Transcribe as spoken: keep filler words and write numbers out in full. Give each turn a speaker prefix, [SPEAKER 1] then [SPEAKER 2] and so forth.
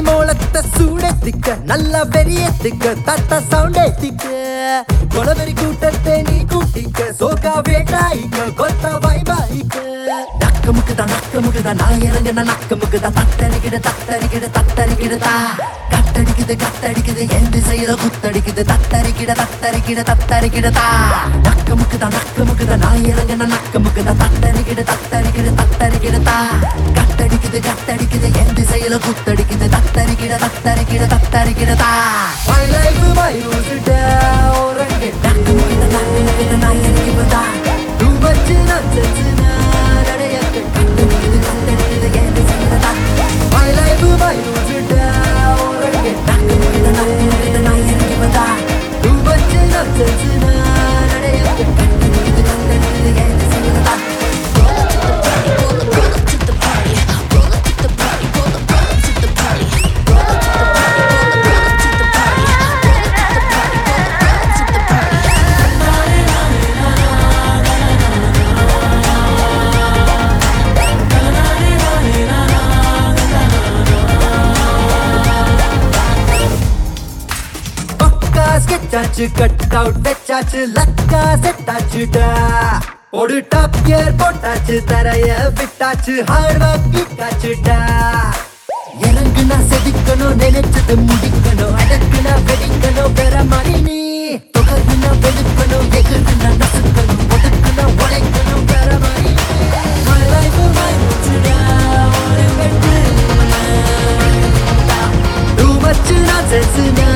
[SPEAKER 1] மோளத்தை சூடேத்திக்க நல்லா வெறியேத்திக்க தட்ட சவுண்டேத்திக்க கொலவெறி கூட்டத்தை நீ கூட்டிக்க சோகா வேட்டாயிக்க கொத்த வைபாயிக்க நக்கமுக்குதா நக்கமுக்குதா நான் இறங்கின நக்கமுக்குதா தத்தரிக்கிட தத்தரிக்கிட தத்தரிக்கிடதா கத்தடிக்குது கத்தடிக்குது என் திசையில குத்தடிக்குது தத்தரிக்கிட தத்தரிக்கிட தத்தரிக்கிடதா நக்கமுக்குதா நக்கமுக்குதா நான் இறங்கின நக்கமுக்குதா தத்தரிக்கிட தத்தரிக்கிட தத்தரிக்கிடதா கத்தடிக்குது கத்தடிக்குது என் திசையில குத்தடிக்குது தத்தரிக்கிட தத்தரிக்கிட தத்தரிக்கிடதா My life my rules down நக்கமுக்குதா நக்கமுக்குதா நான் இறங்கிவதா Too much nonsense நான் அடையக்கு கத்தடிக்குது கத்தடிக்குது என் திசையிலதா My life my rules down நக்கமுக்குதா நக்கமுக்குதா நான் இறங்கிவதா Too much nonsense நான் அடையக்கு கத்தடிக்குது கத்தடிக்குது என் திசையிலதா ஸ்கெட்சாச்சு கட் அவுட் வெச்சாச்சு லக்கா செட்டாச்சுடா ஒரு டாப் கியர் போட்டாச்சு தரைய விட்டாச்சு ஹார்ட் ஒர்க் காச்சுடா இறங்குனா செதிக்கணும் நினைச்சது முடிக்கணும் அடக்குனா வெடிக்கணும் வேற மாதிரி நீ தொகர்னா வெளுக்கணும் எகுதுனா நசுக்கணும் ஒதுக்குனா உழைக்கணும் வேற மாதிரி My life my roots ஒரு வெட்டு Too much nonsense